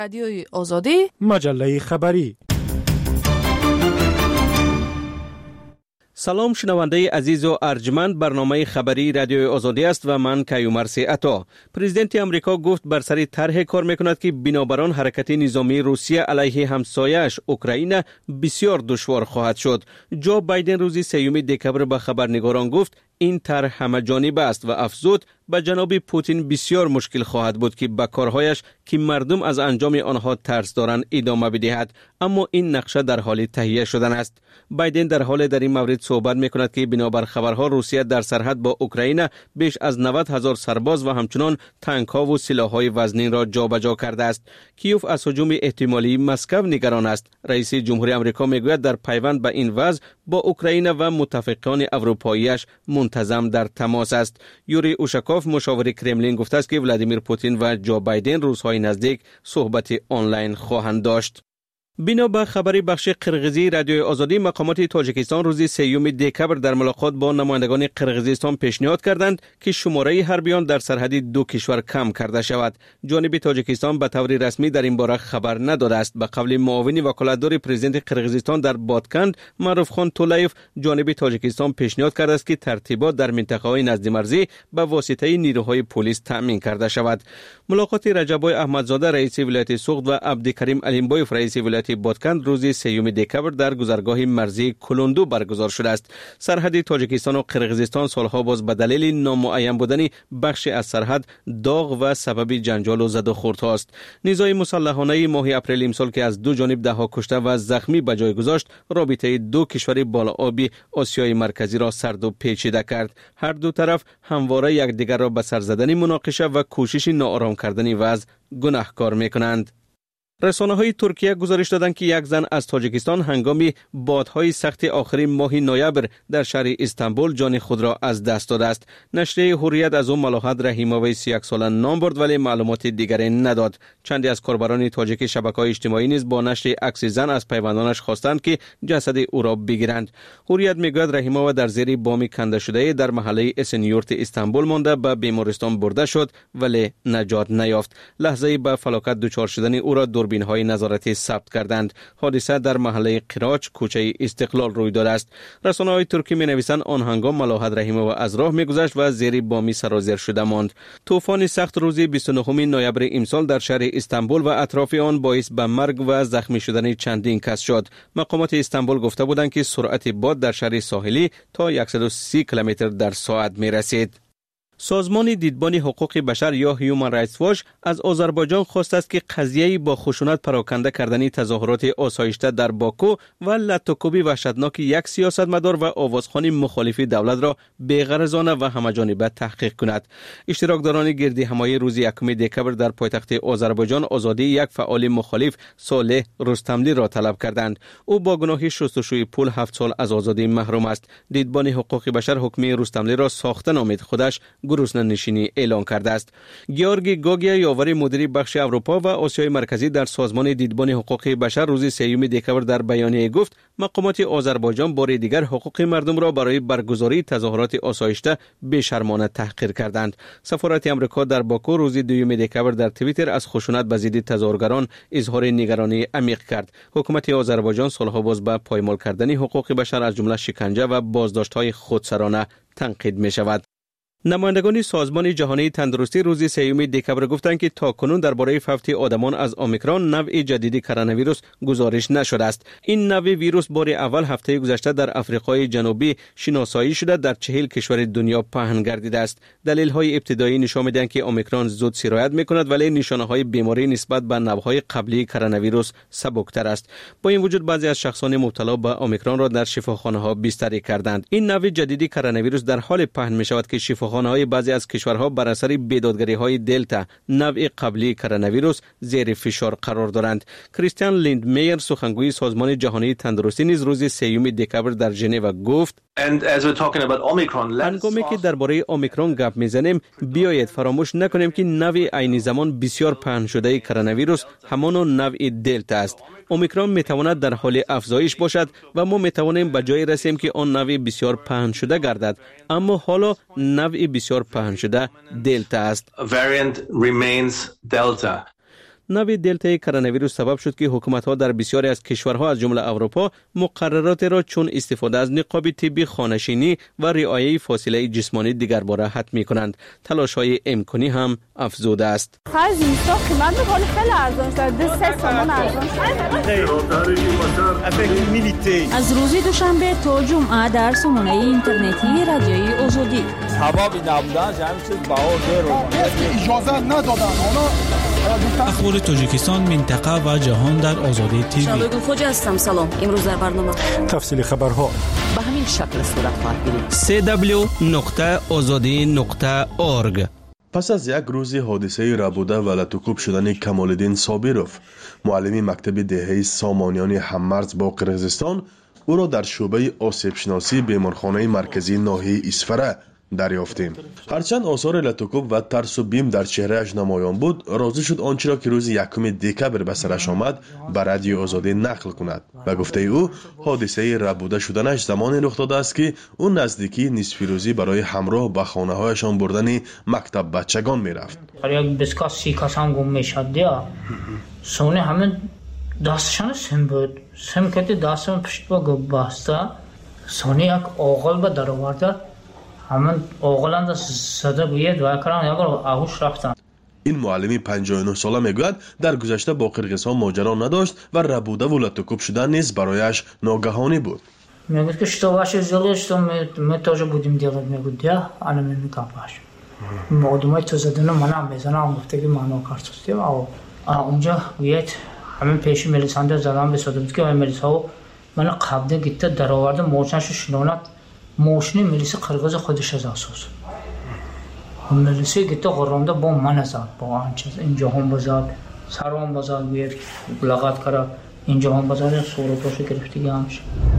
رادیوی آزادی، مجله خبری. سلام شنونده عزیز و ارجمند، برنامه خبری رادیوی آزادی است و من کیومرثی عطا. پرزیدنت آمریکا گفت بر سر طرح کار میکند که بنابر آن حرکت نظامی روسیه علیه همسایه‌اش اوکراین بسیار دشوار خواهد شد. جو بایدن روز 3 دکبر به خبرنگاران گفت این طرح همه جانبه است و افزود به جناب پوتین بسیار مشکل خواهد بود که به کارهایش که مردم از انجام آنها ترس دارند ادامه بدهد، اما این نقشه در حال تهیه شدن است. بایدن در حال در این مورد صحبت میکند که بنابر خبرها روسیه در سرحد با اوکراین بیش از 90,000 سرباز و همچنان تانک ها و سلاح‌های وزنین را جابجا کرده است. کیوف از هجوم احتمالی مسکو نگران است. رئیس جمهوری آمریکا میگوید در پیوند به این وضع با اوکراین و متفقان اروپایی‌اش منتظم در تماس است. یوری اوشاکوف مشاور کرملین گفته است که ولادیمیر پوتین و جو بایدن روزهای نزدیک صحبت آنلاین خواهند داشت. بنا به خبری بخش قرغیزی رادیوی آزادی، مقامات تاجیکستان روز 3 دکبر در ملاقات با نمایندگان قرغیزستان پیشنهاد کردند که شماره حربیان در سرحد دو کشور کم کرده شود. جانب تاجیکستان به طور رسمی در این باره خبر نداده است. به قول معاون وکالتدار پرزیدنت قرغیزستان در بادکند معروف خان تولایف، جانب تاجیکستان پیشنهاد کرده است که ترتیبات در منطقه‌های نزد مرزی به واسطه نیروهای پلیس تامین کرده شود. ملاقات رجبای احمدزاده رئیس ولایت سوخت و عبدالکریم علیمبایف رئیس ولایت بادکند روز 3 دکبر در گذرگاه مرزی کلوندو برگزار شده است. سرحد تاجیکستان و قرغیزستان سالها باز به دلیل نامعین بودن بخش از سرحد داغ و سبب جنجال و زد و خوردها است. نیزهای مسلحانه ماه اپریل امسال که از دو جانب دهها کشته و زخمی به جای گذاشت، رابطه دو کشور بالاآبی آسیای مرکزی را سرد و پیچیده کرد. هر دو طرف همواره یکدیگر را به سر زدن مناقشه و کوشش ناآرام کردن وضع گناهکار می‌کنند. رسانه‌های ترکیه گزارش دادند که یک زن از تاجیکستان هنگام بادهای سخت آخرین ماه نوامبر در شهر استانبول جان خود را از دست داده است. نشریه حریت از او ملاحظه رحیموی 31 ساله نام برد ولی معلومات دیگری نداد. چندی از کاربران تاجیک شبکه‌های اجتماعی نیز با نشر عکس زن از پیوندانش خواستند که جسد او را بگیرند. حریت میگوید رحیموی در زیر بام کنده شده در محله اسنیورت استانبول مانده به بیمارستان برده شد ولی نجات نیافت. لحظه به فلاکت دچار شدن او را دوربین‌های نظارتی ثبت کردند. حادثه در محله قراچ کوچه استقلال روی داده است. رسانه‌های ترکی می‌نویسند آن هنگام ملاحظه رحیموی از راه می‌گذشت و زیر بامی سرازیر شده ماند. طوفان سخت روز 29 نوامبر امسال در شهر استانبول و اطراف آن باعث به مرگ و زخمی شدن چندین کس شد. مقامات استانبول گفته بودند که سرعت باد در شهر ساحلی تا 130 کیلومتر در ساعت می‌رسید. سازمان دیدبان حقوق بشر یا هیومن رایتس واچ از آذربایجان خواسته است که قضیه با خشونت پراکنده کردن تظاهرات آسایشته در باکو و لطوکوبی وحشتناک یک سیاستمدار و آوازخوان مخالف دولت را بی‌غرضانه و همه‌جانبه تحقیق کند. اشتراکداران گردی همایی روز 1 دکبر در پایتخت آذربایجان آزادی یک فعال مخالف صالح رستملی را طلب کردند. او با گناه شستشوی پول 7 سال از آزادی محروم است. دیدبان حقوق بشر حکم رستملی را ساخته نامید خودش گروسنه نشینی اعلان کرده است. گیورگی گوگیا یاور مدیر بخش اروپا و آسیای مرکزی در سازمان دیدبان حقوق بشر روز 3 دکبر در بیانیه گفت مقامات آذربایجان بار دیگر حقوق مردم را برای برگزاری تظاهرات آسایشته بی‌شرمانه تحقیر کردند. سفارت آمریکا در باکو روز 2 دکبر در توییتر از خشونت به ضد تظاهرگران اظهار نگرانی عمیق کرد. حکومت آذربایجان سالها باز به پایمال کردن حقوق بشر از جمله شکنجه و بازداشت‌های خودسرانه تنقید می‌شود. نمایندگان سازمان جهانی تندرستی روز 3 دکبر گفتند که تاکنون درباره فوت آدمان از اومیکرون نوع جدید کرونا ویروس گزارش نشده است. این نوع ویروس بار اول هفته گذشته در آفریقای جنوبی شناسایی شده در 40 کشور دنیا پهن گردیده است. دلایل ابتدایی نشان می‌دهند که اومیکرون زود سرایت می‌کند ولی نشانه‌های بیماری نسبت به نوع‌های قبلی کرونا ویروس سبکتر است. با این وجود بعضی از شخصان مبتلا به اومیکرون را در شفاخانه‌ها بستری کردند. این نوع جدید کرونا ویروس در حال پهن می‌شود که خانه‌های بعضی از کشورها بر اثر بیدادگری‌های دلتا نوع قبلی کرونا ویروس زیر فشار قرار دارند. کریستیان لیندمیر سخنگوی سازمان جهانی تندرستی نیز روز 3 دکبر در ژنو گفت هنگامی که درباره اومیکرون گپ میزنیم بیایید فراموش نکنیم که نوع عین زمان بسیار پهن شده کرونا ویروس همان نوع دلتا است. اومیکرون میتواند در حال افزایش باشد و ما میتوانیم به جایی رسیم که آن نوع بسیار پهن شده گردد، اما حالا نوع بسیار پهن شده دلتا است. نوع دلتا کرونا سبب شد که حکومت‌ها در بسیاری از کشورها از جمله اروپا مقررات را چون استفاده از نقاب طبی خانه‌نشینی و رعایت فاصله جسمانی دیگر باره حتمی کنند. تلاش‌های امکانی هم افزوده است. از روز دوشنبه تا جمعه در سامانه اینترنتی رادیوی آزادی اخبار تاجیکستان، منطقه و جهان در آزادی تیوی. شادو خوجا هستم. سلام. امروز در برنامه تفصیل خبرها به همین شکل صورت خواهد گرفت. www.azadi.org. پس از یک روز حادثه ربوده و لطوکوب شدن کمالالدین صابروف، معلم مکتب دهه سامانیان هممرز با قرقیزستان، او را در شعبه آسیب شناسی بیمارخانه مرکزی ناحیه اسفره دریافتیم. هرچند آثار لطوکوب و ترس و بیم در چهرهش نمایان بود، راضی شد آنچه را که روز 1 دکبر به سرش آمد به رادیو آزادی نقل کند و گفته او حادثه ربوده شدنش زمانی رخ داده است که او نزدیکی نصف روزی برای همراه به خانه هایشان بردن مکتب بچگان میرفت. یک بسکاس 30 کسان گم میشد یا سونه همه دستشان سم بود، سم کتی دستم پشت با گب باسته، سونه یک آغل به در آورده، همه آغلان صدا گوید و کران اگر آغوش رفتن. این معلمی 59 ساله میگوید در گذشته با قرقیزستان ماجرا نداشت و ربوده و لطوکوب شدن نیز برایش ناگهانی بود. میگوید که что ваше дело, что мы тоже будем делать. میگوید یا الان میکاپاش مقدمه تو زدن منم بزنم گفته که منو کارتوستیم او اونجا گوید همین پیش ملیسانده زدم به صدمت که ملیساو من قبضه گیت در آورده موشنشو شنونت موشنی ملیس قرقیز خودش از اساس ملیسی گیت قرانده با من زد با آنچه اینجا هم بزاد سرام بزاد گوید لغت کرا اینجا هم بزاد صورتاشو گرفتی همش.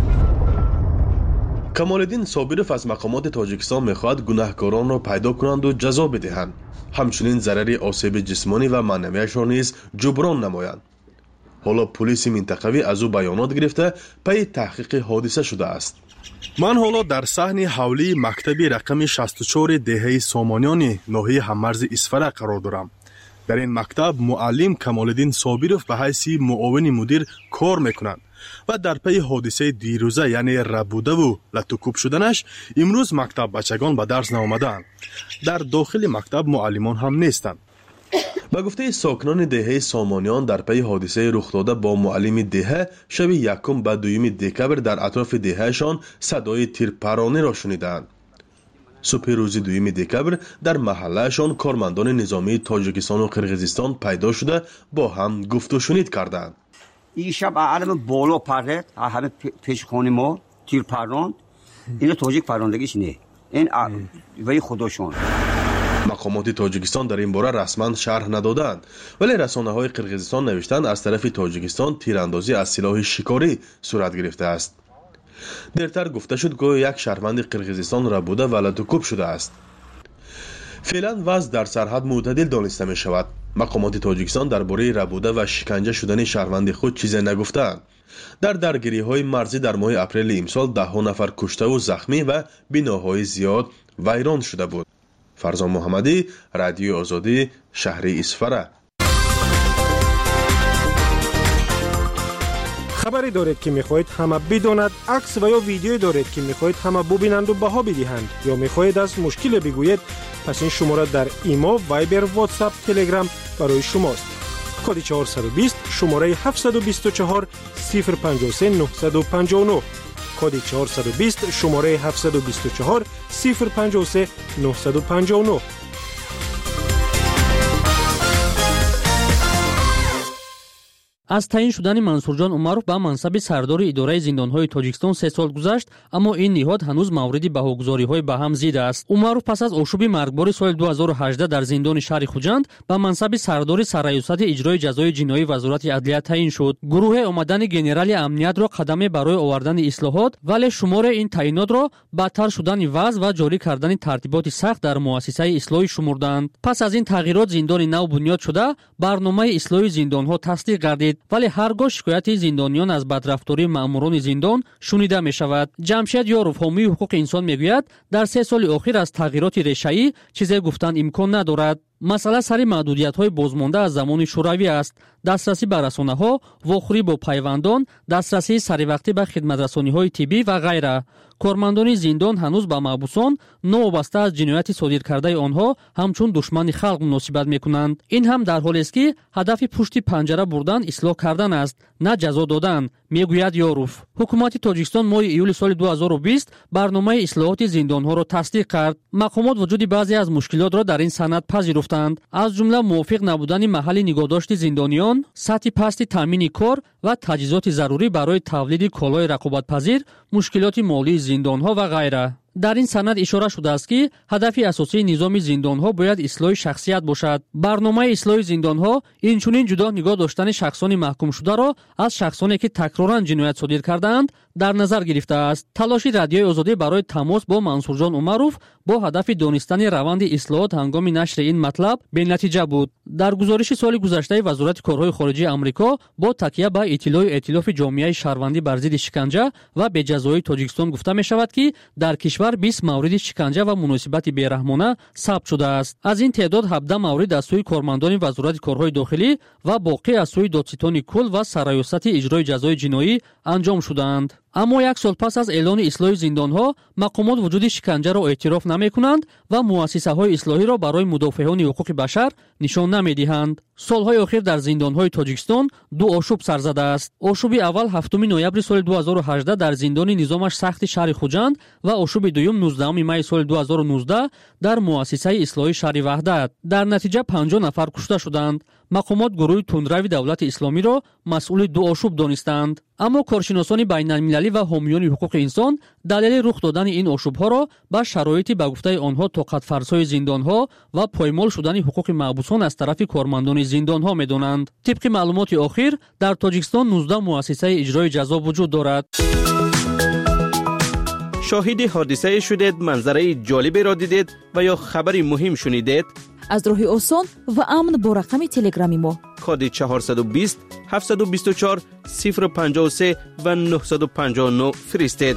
کمالالدین صابروف از مقامات تاجیکستان میخواهد گناهکاران را پیدا کنند و جزا بدهند، همچنین ضرر آسیب جسمانی و معنویش را نیز جبران نمایند. حالا پلیس منطقوی از او بیانات گرفته پی تحقیق حادثه شده است. من حالا در صحن حولی مکتب رقم 64 دهه سامانیان ناحیه هممرز اسفره قرار دارم. در این مکتب معلم کمالالدین صابروف به حیث معاون مدیر کار میکنند و در پی حادثه دیروزه یعنی ربوده و لطوکوب شدنش امروز مکتب بچگان به درس نآمدند. در داخل مکتب معلمان هم نیستند. به گفته ساکنان دهه سامانیان در پی حادثه رخ داده با معلم دهه شب 1 و 2 دکبر در اطراف دههشان صدای تیرپرانی را شنیدند. صبح روز 2 دکبر در محلهشان کارمندان نظامی تاجیکستان و قرقیزستان پیدا شده با هم گفت و شنید کردند. این شب علم بالا پرد همه پیش خانه ما تیر پرند، این تاجیک پراندگیش نه، این وی خودشون. مقامات تاجیکستان در این باره رسما شرح ندادند، ولی رسانه‌های قرقیزستان نوشتند از طرف تاجیکستان تیراندازی از سلاح شکاری صورت گرفته است. دیرتر گفته شد گویا یک شهروند قرقیزستان ربوده و لطوکوب شده است. فعلا وضع در سرحد معتدل دانسته می شود. مقامات تاجیکستان درباره ربوده و شکنجه شدن شهروند خود چیزی نگفتند. در درگیری‌های مرزی در ماه اپریل امسال 10 نفر کشته و زخمی و بناهای زیاد ویران شده بود. فرزان محمدی، رادیو آزادی، شهر اسفره. خبری دارید که میخواهید همه بداند، عکس و یا ویدیویی دارید که میخواهید همه ببینند و بها بدهند یا میخواهید از مشکل بگویید، پس این شماره در ایما، وایبر، واتساپ، تلگرام برای شماست. کد 420 شماره 724 053 959. کد 420 شماره 724 053 959. از تعیین شدن منصورجان عمرов ба мансаби сардори идораи зиндонҳои тоҷикистон 3 сол гузашт, аммо ин ниҳод ҳанӯз мавриди баҳогузориҳои ба ҳам зид аст. Умаров пас аз ошӯби маргбори соли 2018 дар зиндони шаҳри Хуҷанд ба мансаби сардори сарраёсати иҷрои ҷазои ҷиноӣ вазорати адлия таъин шуд. Гурӯҳе омадани генерали амниятро қадаме барои овардани ислоҳот, вале шумори ин таъинотро бадтар шудани вазъ ва ҷорӣ кардани тартиботи сахт дар муассисаи ислоҳӣ шумурданд. Пас аз ин тағйирот зиндони нав бунёд шуда, барномаи ислоҳи зиндонҳо тасдиқ гардид, вале ҳар гоҳ шикояти зиндониён аз бадрафтории маъмурони зиндон шунида мешавад. ҷамшед ёров, ҳомии ҳуқуқи инсон, мегӯяд дар 3 соли охир аз тағйироти решаӣ чизе гуфтан имкон надорад. масъала сари маҳдудиятҳои бозмонда аз замони шӯравӣ аст. дастрасӣ ба расонаҳо, вохӯрӣ бо пайвандон, дастрасии саривақтӣ ба хидматрасониҳои тиббӣ ва ғайра. кормандони зиндон ҳанӯз ба маҳбусон новобаста аз ҷинояти содиркардаи онҳо ҳамчун душмани халқ муносибат мекунанд. ин ҳам дар ҳолест ки ҳадафи пушти панҷара бурдан ислоҳ кардан аст, на ҷазо додан, мегӯяд Ёров. ҳукумати Тоҷикистон моҳи июли соли 2020 барномаи ислоҳоти зиндонҳоро тасдиқ кард. мақомот вуҷуди баъзе аз мушкилотро дар ин санад пазируфтанд. аз ҷумла мувофиқ набудани маҳалли нигоҳдошти зиндониён, сатҳи пасти таъмини кор ва таҷҳизоти зарурӣ барои тавлиди колои рақобатпазир, мушкилоти молии зиндонҳо ва ғайра. дар ин санад ишора шудааст ки ҳадафи асосии низоми зиндонҳо бояд ислоҳи шахсият бошад. барномаи ислоҳи зиндонҳо инчунин ҷудо нигоҳ доштани шахсони маҳкумшударо аз шахсоне ки такроран ҷиноят содир кардаанд дар назар гирифтааст. талоши Радиои Озодӣ барои тамос бо Мансурҷон Умаров бо ҳадафи донистани раванди ислоҳот ҳангоми натишри ин матлаб бенатиҷа буд. дар гузориши соли гузаштаи Вазорати корҳои хориҷии Амрико бо такя ба иттилои Эътилофи ҷомеаи шаҳрвандӣ бар зидди шиканҷа ва беҷазоии Тоҷикистон гуфта мешавад ки дар кишвар 20 мавриди шиканҷа ва муносибати бераҳмона сабт шудааст. аз ин теъдод 17 маврид аз сӯи кормандони Вазорати корҳои дохилӣ ва боқӣ аз сӯи додситони кул ва сарраёсати иҷрои ҷазои ҷиноӣ анҷом шудаанд. аммо як сол пас аз эълони ислоҳи зиндонҳо мақомот вуҷуди шиканҷаро эътироф наметавонанд ва муассисаҳои ислоҳиро барои мудофиъони ҳуқуқи башар нишон намедиҳанд. солҳои охир дар зиндонҳои Тоҷикистон ду ошӯб сар задааст. ошӯби аввал 7 ноябри соли 2018 дар зиндони низомаш сахти шаҳри Хуҷанд ва ошӯби дуюм 19 майи соли 2019 дар муассисаи ислоҳии шаҳри Ваҳдат. дар натиҷа 50 нафар кушта шуданд. мақомот гурӯҳи тундрави давлати исломиро масъули ду ошӯб донистанд. аммо коршиносони байналмилалӣ ва ҳомиёни ҳуқуқи инсон далели рух додани ин ошӯбҳоро ба шароити ба гуфтаи онҳо тоқатфарсои зиндонҳо ва поймол шудани ҳуқуқи маҳбусон аз тарафи кормандони зиндонҳо медонанд. тибқи маълумоти охир дар Тоҷикистон 19 муассисаи иҷрои ҷазо вуҷуд дорад. шоҳиди ҳодисае шудед, манзараи ҷолиберо дидед ва ё хабари муҳим шунидед? аз роҳи осон ва амн бо рақами телеграми мо коди 420 724 053 ва 959 фиристед.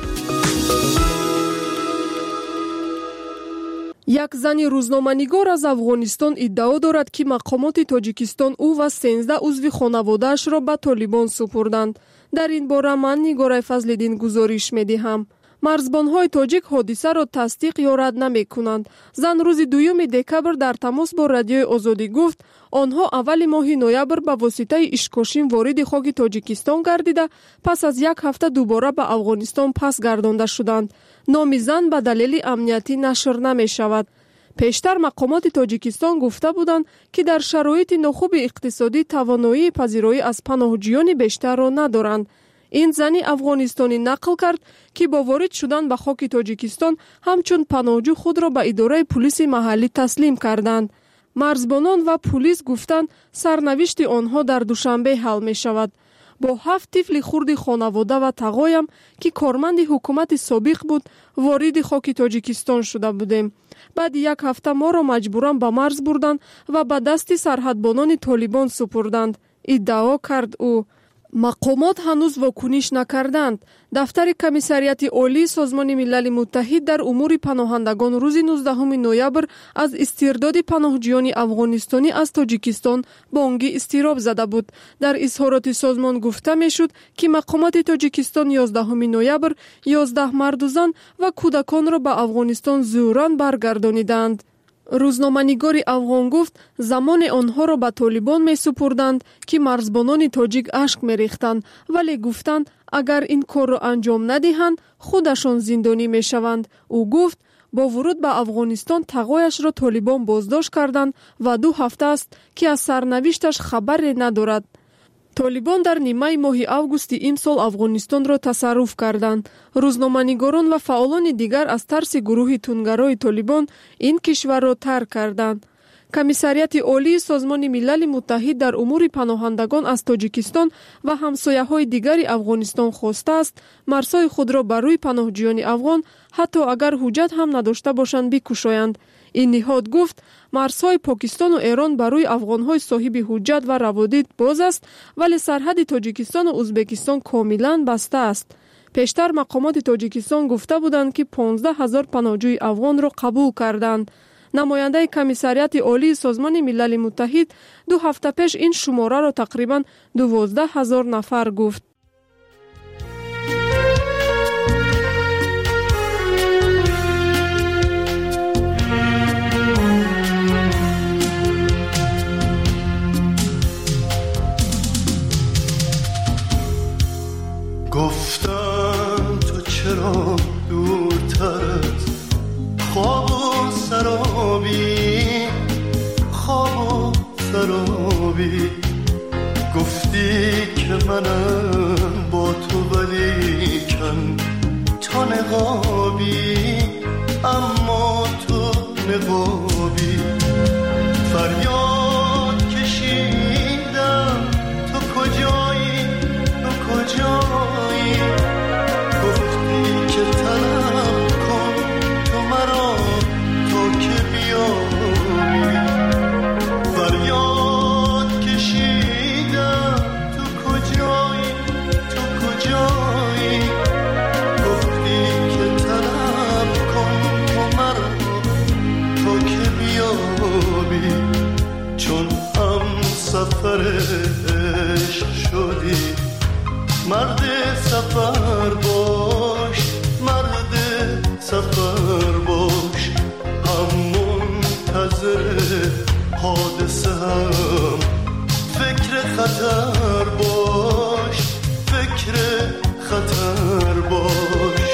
як зани рӯзноманигор аз Афғонистон иддао дорад ки мақомоти Тоҷикистон ӯ ва 13 узви хонаводаашро ба Толибон супурданд. дар ин бора ман Нигораи Фазлиддин гузориш медиҳам. марзбонҳои тоҷик ҳодисаро тасдиқ ё рад намекунанд. зан рӯзи 2 декабр дар тамос бо Радиои Озодӣ гуфт, онҳо аввали моҳи ноябр ба воситаи ишкошин вориди хоки Тоҷикистон гардида, пас аз як ҳафта дубора ба Афғонистон пас гардонда шуданд. номи зан ба далели амниятӣ нашр намешавад. пештар мақомоти Тоҷикистон гуфта буданд, ки дар шароити нохуби иқтисодӣ тавоноии пазироӣ аз паноҳҷӯёни бештарро надоранд. ин зани афғонистонӣ нақл кард, ки бо ворид шудан ба хоки Тоҷикистон ҳамчун паноҳҷӯ худро ба идораи пулиси маҳаллӣ таслим карданд. марзбонон ва пулис гуфтанд, сарнавишти онҳо дар Душанбе ҳал мешавад. бо 7 тифли хурди хонавода ва тағоям, ки корманди ҳукумати собиқ буд, вориди хоки Тоҷикистон шуда будем. баъди як ҳафта моро маҷбуран ба марз бурданд ва ба дасти сарҳадбонони Толибон супурданд, иддао кард ӯ. мақомот ҳанӯз вокуниш накарданд. дафтари комиссарияти олии Созмони Милали Муттаҳид дар умури паноҳандагон рӯзи 19 ноябр аз истирдоди паноҳҷӯёни афғонистонӣ аз Тоҷикистон бонги истироб зада буд. дар изҳороти созмон гуфта мешуд, ки мақомоти Тоҷикистон 11 ноябр 11 марду зан ва кӯдаконро ба Афғонистон зӯран баргардониданд. рӯзноманигори афғон гуфт, замоне онҳоро ба Толибон месупурданд, ки марзбонони тоҷик ашк мерехтанд, вале гуфтанд, агар ин корро анҷом надиҳанд, худашон зиндонӣ мешаванд. ӯ гуфт, бо вуруд ба Афғонистон тағояшро Толибон боздошт карданд ва 2 ҳафта аст, ки аз сарнавишташ хабаре надорад. Толибон дар нимаи моҳи августи имсол Афғонистонро тасарруф карданд. рӯзноманигорон ва фаъолони дигар аз тарси гурӯҳи тунгарои Толибон ин кишварро тарк карданд. комиссарияти олии Созмони Милали Муттаҳид дар умури паноҳандагон аз Тоҷикистон ва ҳамсояҳои дигари Афғонистон хостааст, марзҳои худро ба рӯи паноҳҷӯёни афғон, ҳатто агар ҳуҷҷат ҳам надошта бошанд, бикушоянд. ин ниҳод гуфт, марзҳои Покистону Эрон ба рӯи афғонҳои соҳиби ҳуҷҷат ва раводид боз аст, вале сарҳади Тоҷикистону Узбекистон комилан баста аст. пештар мақомоти Тоҷикистон гуфта буданд, ки 15 000 паноҳҷӯи афғонро қабул карданд. намояндаи комиссариати олии созмони милали муттаҳид 2 ҳафта пеш ин шумораро тақрибан 12,000 нафар гуфт. گفتم تو چرا دورتر از خواب و سرابی، خواب و سرابی، گفتی که منم با تو ولیکن تو نقابی، اما تو نقابی. فریاد کشیدم تو کجایی، تو کجایی، گفتی که طلب کن تو مرا تا که بیایی. فریاد کشیدم تو کجایی، تو کجایی، گفتی که طلب کن تو مرا تا که بیایی. چون هم سفر عشق شدی، مرد سفر باش، مرد سفر باش، هم منتظر حادثه هم فکر خطر باش، فکر خطر باش.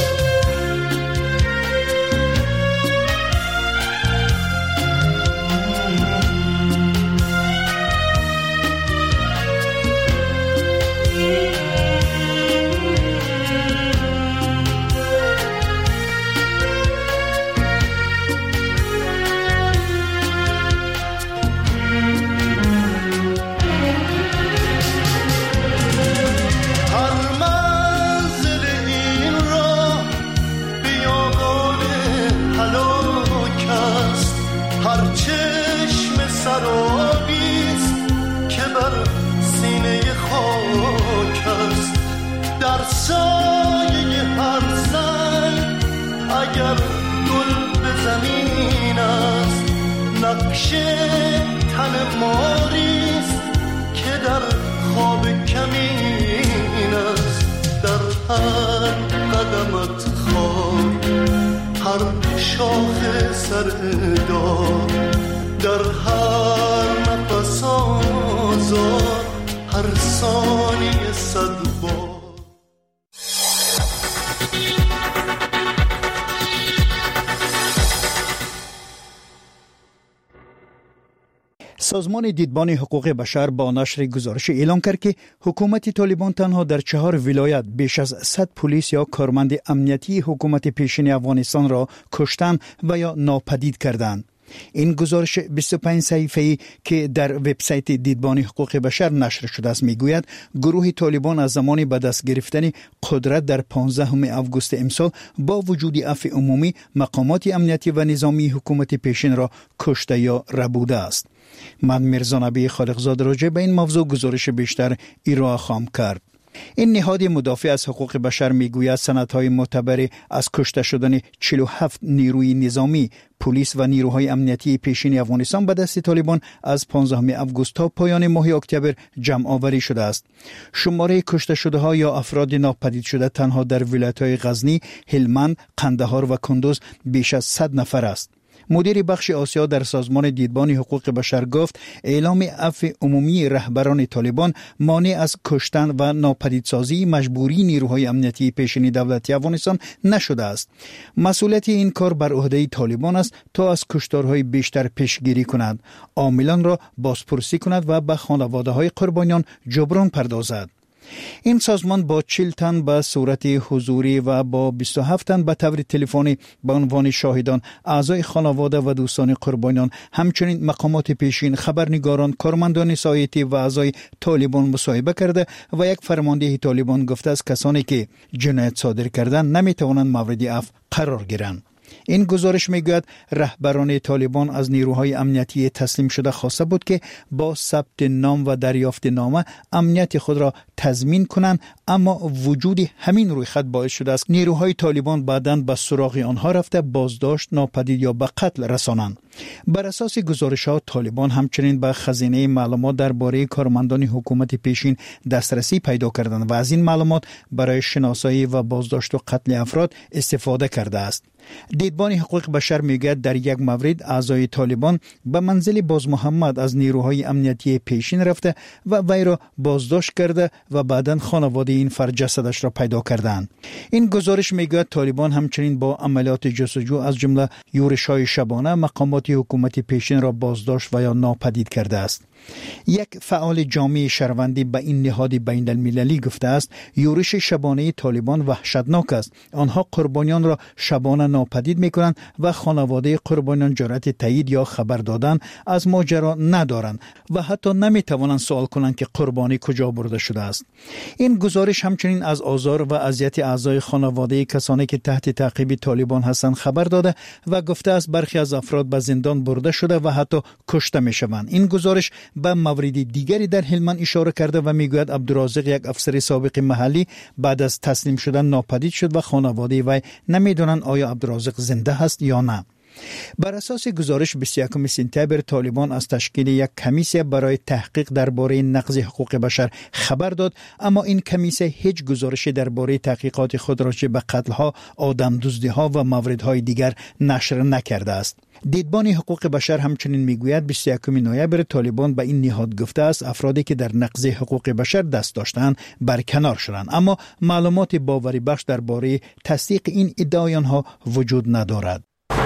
اگر گل به زمین است، نقش تن ماریست که در خواب کمین است. در هر قدمت خاک، هر شاخ سردار، در هر نفس آزار، هر ثانیه صد بار. سازمان دیدبان حقوق بشر با نشر گزارش اعلام کرد که حکومت طالبان تنها در 4 ولایت بیش از 100 پلیس یا کارمند امنیتی حکومت پیشین افغانستان را کشتن و یا ناپدید کردند. این گزارش 25 صفحه‌ای که در وبسایت دیدبان حقوق بشر نشر شده است میگوید گروه طالبان از زمان به دست گرفتن قدرت در 15 آگوست امسال با وجود عفو عمومی مقامات امنیتی و نظامی حکومت پیشین را کشته یا ربوده است. من میرزا نبی خالقزاد راجع به این موضوع گزارش بیشتر ارائه خواهم کرد. این نهاد مدافع از حقوق بشر میگوید سندهای معتبر از کشته شدن 47 نیروی نظامی، پلیس و نیروهای امنیتی پیشین افغانستان به دست طالبان از 15 آگوست تا پایان ماه اکتبر جمع آوری شده است. شماره کشته شده ها یا افراد ناپدید شده تنها در ولایت‌های غزنی، هلمند، قندهار و کندوز بیش از 100 نفر است. مدیر بخش آسیا در سازمان دیدبان حقوق بشر گفت اعلام عفو عمومی رهبران طالبان مانع از کشتن و ناپدیدسازی مجبوری نیروهای امنیتی پیشین دولتی افغانستان نشده است. مسئولیت این کار بر عهده طالبان است تا از کشتارهای بیشتر پیشگیری کند، عاملان را بازپرسی کند و به خانواده‌های قربانیان جبران پردازد. این سازمان با 40 تن به صورت حضوری و با 27 تن به طور تلفنی به عنوان شاهدان، اعضای خانواده و دوستان قربانیان، همچنین مقامات پیشین، خبرنگاران، کارمندان سایتی و اعضای طالبان مصاحبه کرده و یک فرمانده طالبان گفته است کسانی که جنایت صادر کردند نمیتوانند مورد عفو قرار گیرند. این گزارش میگوید رهبران طالبان از نیروهای امنیتی تسلیم شده خواسته بود که با ثبت نام و دریافت نامه امنیت خود را تضمین کنند، اما وجود همین رویخط باعث شده است نیروهای طالبان بعداً به سراغ آنها رفته بازداشت، ناپدید یا به قتل رسانند. بر اساس گزارش‌ها طالبان همچنین به خزینه معلومات درباره کارمندان حکومت پیشین دسترسی پیدا کردند و از این معلومات برای شناسایی و بازداشت و قتل افراد استفاده کرده است. دیدبان حقوق بشر میگوید در یک مورد اعضای طالبان به منزل باز محمد از نیروهای امنیتی پیشین رفته و وی را بازداشت کرده و بعداً خانواده این فرد جسدش را پیدا کردند. این گزارش میگوید طالبان همچنین با عملیات جستجو از جمله یورش‌های شبانه مقامات حکومت پیشین را بازداشت و یا ناپدید کرده است. یک فعال جامعه شهروندی به این نهاد بین المللی گفته است یورش شبانه طالبان وحشتناک است. آنها قربانیان را شبانه ناپدید میکنند و خانواده قربانیان جرأت تایید یا خبر دادن از ماجرا ندارند و حتی نمیتوانند سوال کنند که قربانی کجا برده شده است. این گزارش همچنین از آزار و اذیت اعضای خانواده کسانی که تحت تعقیب طالبان هستند خبر داده و گفته است برخی از افراد به زندان برده شده و حتی کشته میشوند. این گزارش به مورد دیگری در هلمند اشاره کرده و میگوید عبدالرازق یک افسر سابق محلی بعد از تسلیم شدن ناپدید شد و خانواده وی نمیدونن آیا عبدالرازق زنده هست یا نه. بر اساس گزارش 21 سپتامبر طالبان از تشکیل یک کمیسیه برای تحقیق درباره نقض حقوق بشر خبر داد، اما این کمیسیه هیچ گزارشی درباره تحقیقات خود را چه به قتل‌ها، آدم‌دزدی‌ها و موردهای دیگر نشر نکرده است. دیدبان حقوق بشر همچنین میگوید 21 نوامبر طالبان به این نهاد گفته است افرادی که در نقض حقوق بشر دست داشتند برکنار شدند، اما معلومات باوری بخش درباره تصدیق این ادعای آنها وجود ندارد.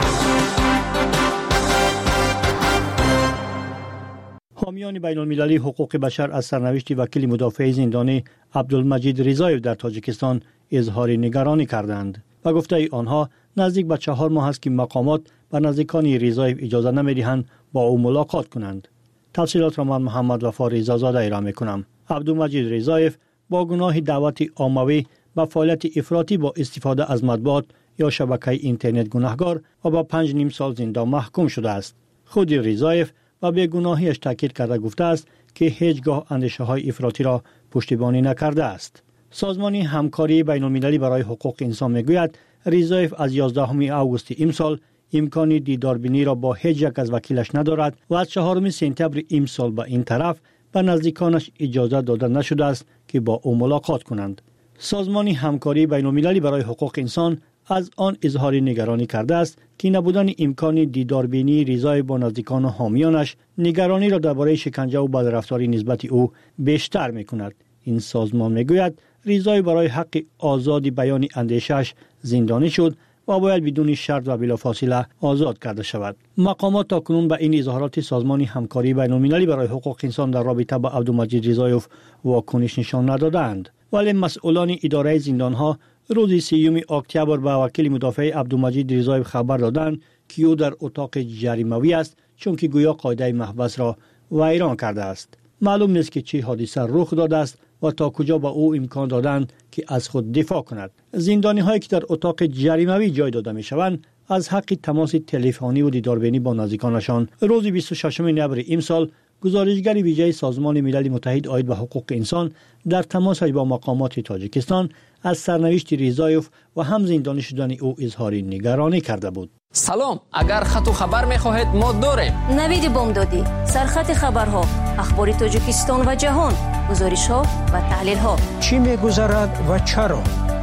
حامیان بین المللی حقوق بشر از سرنوشت وکیل مدافع زندانی عبدالمجید رضایف در تاجیکستان اظهار نگرانی کردند و گفته آنها نزدیک به 4 ماه است که مقامات به نزدیکان رضایف اجازه نمی‌دهند با او ملاقات کنند. تفصیلات را من محمد وفا رضازاده ارائه می‌کنم. عبدالمجید رضایف با گناه دعوت عاموی و فعالیت افراطی با استفاده از مطبوعات یا شبکه اینترنت گناهکار و با 5.5 سال زندان محکوم شده است. خود رضایف و به گناهیش تاکید کرده گفته است که هیچگاه اندیشه‌های افراطی را پشتیبانی نکرده است. سازمان همکاری بین المللی برای حقوق انسان میگوید رضایف از 11 آگوست امسال امکان دیداربینی را با هیچ یک از وکیلش ندارد و از 4 سپتامبر امسال به این طرف به نزدیکانش اجازه داده نشده است که با او ملاقات کنند. سازمان همکاری بین المللی برای حقوق انسان از آن اظهار نگرانی کرده است که نبودن امکان دیداربینی رضایف با نزدیکان و حامیانش نگرانی را درباره شکنجه و بدرفتاری نسبت او بیشتر می‌کند. این سازمان میگوید رضایف برای حق آزاد بیان اندیشش زندانی شد و باید بدون شرط و بلافاصله آزاد کرده شود. مقامات تاکنون به این اظهارات سازمان همکاری بین المللی برای حقوق انسان در رابطه با عبدالمجید رضایف واکنش نشان ندادند، ولی مسئولان اداره زندانها روز 3 اکتبر به وکیل مدافع عبدالمجید رضایف خبر دادند که او در اتاق جریمه‌ای است چون که گویا قاعده محبس را ویران کرده است. معلوم نیست که چه حادثه رخ داده است و تا کجا به او امکان دادند که از خود دفاع کند. زندانی هایی که در اتاق جریمه‌ای جای داده می شوند از حق تماس تلفنی و دیداربینی با نزدیکانشان روز 26 نوامبر امسال گزارشگر ویژه سازمان ملل متحد عاید به حقوق انسان در تماس با مقامات تاجیکستان از سرنوشت رضایف و هم زندانی شدن او اظهار نگرانی کرده بود. سلام، اگر خط و خبر می‌خواهید ما داریم. نوید بامدادی، سرخط خبرها، اخبار تاجیکستان و جهان، گزارش‌ها و تحلیل‌ها. چی می‌گذرد و چرا؟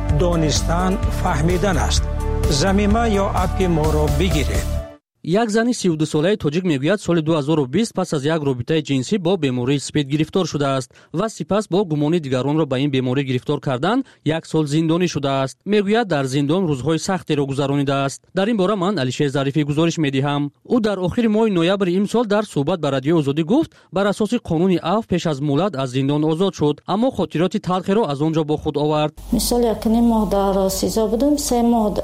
دانستن فهمیدن است. زمینه یا اپ ما را بگیرید. یک زن 32 ساله تاجیک میگوید سال 2020 پس از یک رابطه جنسی با بیماری سپید گرفتار شده است و سپس با گمان دیگران را به این بیماری گرفتار کردن 1 سال زندانی شده است. میگوید در زندان روزهای سختی را گذرانیده است. در این باره من علیشیر ظریفی گزارش میدهم. او در آخر ماه نوامبر امسال در صحبت با رادیو آزادی گفت بر اساس قانون عفو پیش از مولد از زندان آزاد شد، اما خاطرات تلخی را از آنجا با خود آورد. مثال یک ماه در سیزا بودم، 3 ماه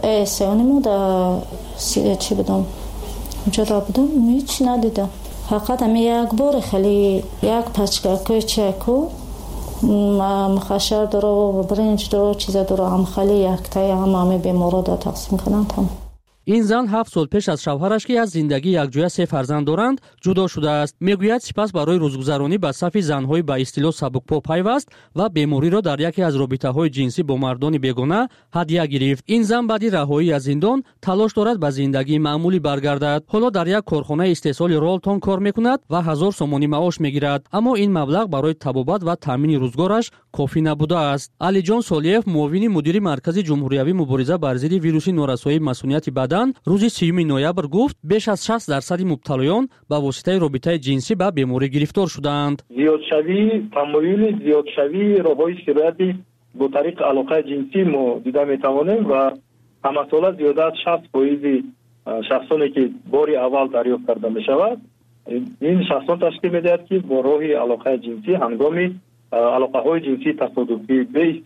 در چی بودم؟ جدا بودم، هیچ ندیدم. فقط یک بار خیلی یک پچکه چکو مخشر داره و برنج داره چیزا داره هم خیلی یک تایی همه بیمارا دا تقسیم کنن. این زن 7 سال پیش از شوهرش که از زندگی یکجویا 3 فرزند دارند جدا شده است. میگوید سپس برای روزگذرانی به صف زن‌های با اصطلاح سبکپا پیوست و بیماری را در یکی از رابطه‌های جنسی با مردان بیگانه هدیه گرفت. این زن بعد رهایی از زندان تلاش دارد به زندگی معمولی برگردد. حالا در یک کارخانه استحصال رولتون کار میکند و 1000 سومانی معاش میگیرد، اما این مبلغ برای تبابت و تامین روزگارش کافی نبوده است. علی جان سالیف، معاون مدیر مرکز جمهوریوی مبارزه بر ضد ویروس نورسایی مسئولیت بدن، روز 30 نوامبر گفت بیش از 60% مبتلایان به واسطه رابطه جنسی به بیماری گرفتار شدند. زیادشوی تمایل زیادشوی راههای سرایت با طریق علاقه جنسی ما دیده میتوانیم و همساله زیاده از 60% شخصانی که بار اول دریافت کرده می شود این شخصان تشکیل می دهد که با راه علاقه جنسی هنگام علاقه های جنسی تصادفی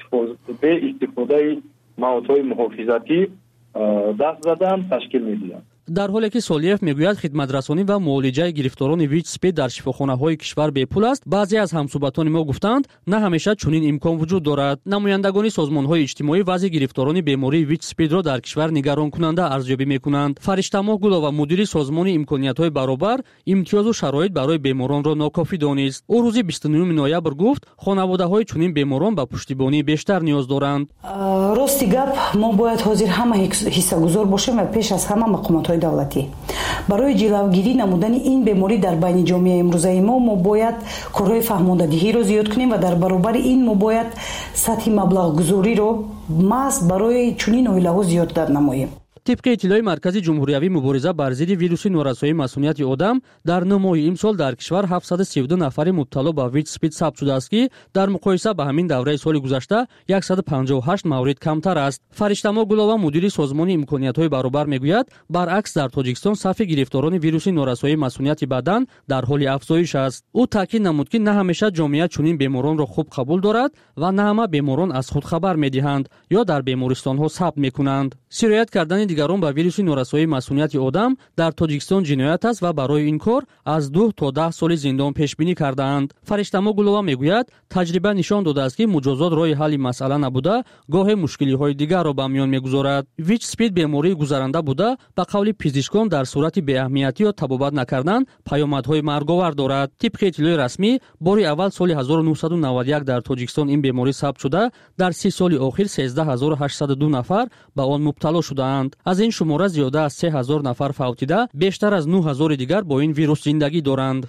به استفاده موادهای محافظتی دست زدن تشکیل می دهد. در حالی که سالیف میگوید خدمترسانی و معالجه گرفتاران ویچ اسپید در شفاخانه‌های کشور بپول است، بعضی از همصحبتان ما گفتند نه همیشه چنین امکان وجود دارد. نمایندگان سازمان‌های اجتماعی وضع گرفتاران بیماری ویچ اسپید را در کشور نگران کننده ارزیابی می‌کنند. فرشته‌ماه گلова مدیر سازمان امکانیت‌های برابر امتیاز و شرایط برای بیماران را ناکافی دانست. او روز 29 نوامبر گفت خانواده‌های چنین بیماران به پشتیبانی بیشتر نیاز دارند. راستی گپ ما باید حاضر همه حصه‌گذار باشیم و پیش از همه مقامات دولتی برای جلوگیری نمودن این بیماری در بین جامعه امروزه ما باید کارهای فهماندهی را زیاد کنیم و در برابر این ما باید سطح مبلغ گذاری رو محض برای چنین عوامل زیادتر نماییم. طبق اطلاع مرکز جمهوریوی مبارزه بر ضد ویروس نورسایی مسئولیت آدم در 9 ماه امسال در کشور 732 نفر مبتلا به ویچ اسپید ثبت شده است که در مقایسه با همین دوره سال گذشته 158 مورد کمتر است. فرشته‌ماه گلова مدیر سازمان امکانیت‌های برابر میگوید برعکس در تاجیکستان صف گرفتاران ویروس نورسایی مسئولیت بدن در حال افزایش است. او تاکید نمود که نه همیشه جامعه چنین بیماران را خوب قبول دارد و نه همه بیماران از خود خبر می‌دهند یا در بیمارستان‌ها ثبت می‌کنند. سرایت کردن دیگران به ویروس نورسایی مسئولیت آدم در تاجیکستان جنایت است و برای این کار از 2 تا 10 سال زندان پیش بینی کرده‌اند. فرشته‌ماه گلова میگوید تجربه نشان داده است که مجازات راه حل مسئله نبوده گاه مشکلی‌های دیگر را به میان میگذارد. ویچ اسپید بیماری گذرنده بوده به قول پزشکان در صورت بی‌اهمیتی یا تبابت نکردن پیامدهای مرگاور دارد. طبق اطلاع رسمی بار اول سال 1991 در تاجیکستان این بیماری ثبت شده در 30 سال اخیر 13802 نفر به آن مبتلا شده‌اند. از این شماره زیاده از 3000 نفر فوتیده، بیشتر از 9000 دیگر با این ویروس زندگی دارند.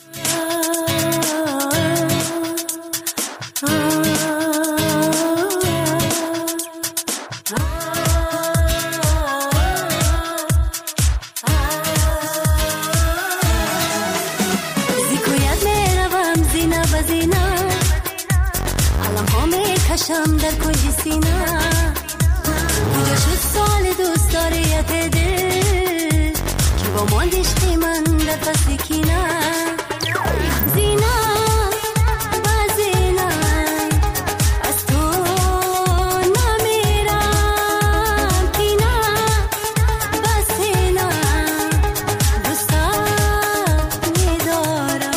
کشم در کنج سینه کجا شد سال دوست داریت دل که با ماندشتی من در فصل کینه زینه و زینه از تو نمیرم کینه و سینه دوستت میدارم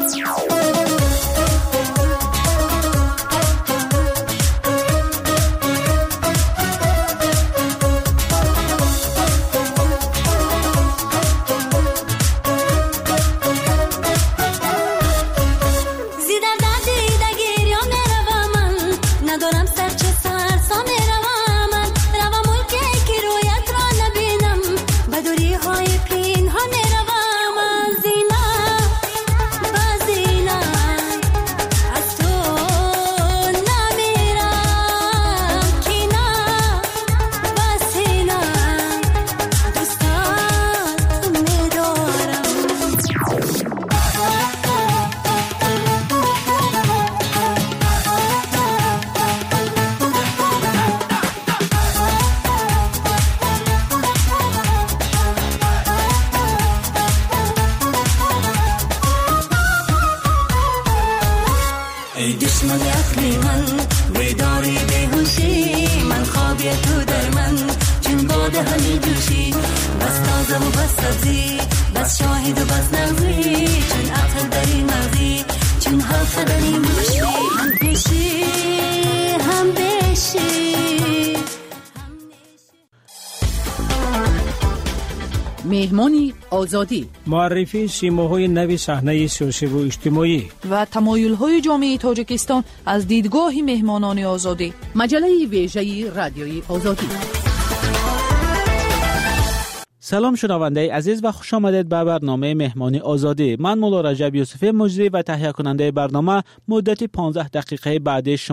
دشمن اخلی من وداری بهوشی من خوابی تو در من چون باده همی جوشی بس تازه و بس سبزی بس شاهد و بس نغزی چون عقل داری مغزی چون حرف داری موشی هم پیشی هم بشی مهمانی آزادی، معرفی سیماهای نوی صحنه سیاسی و اجتماعی و تمایل‌های جامعه تاجیکستان از دیدگاه مهمانان آزادی. مجله ویژه رادیوی آزادی. سلام شنونده عزیز و خوش آمدید به برنامه مهمانی آزادی. من مولا رجب یوسفی مجری و تهیه کننده برنامه مدت 15 دقیقه بعد